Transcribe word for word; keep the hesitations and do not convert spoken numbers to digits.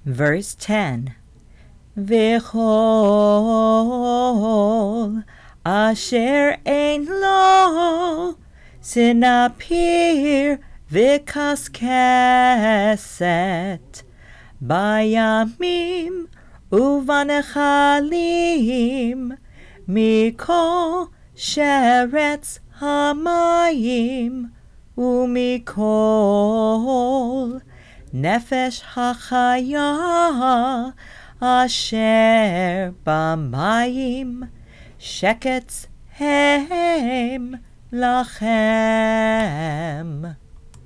Verse ten. V'chol asher ein lo sinapir v'kaskeset bayamim uvanechalim mikol sheretz hamayim umikol nefesh hachaya asher bamayim sheketz hem lachem.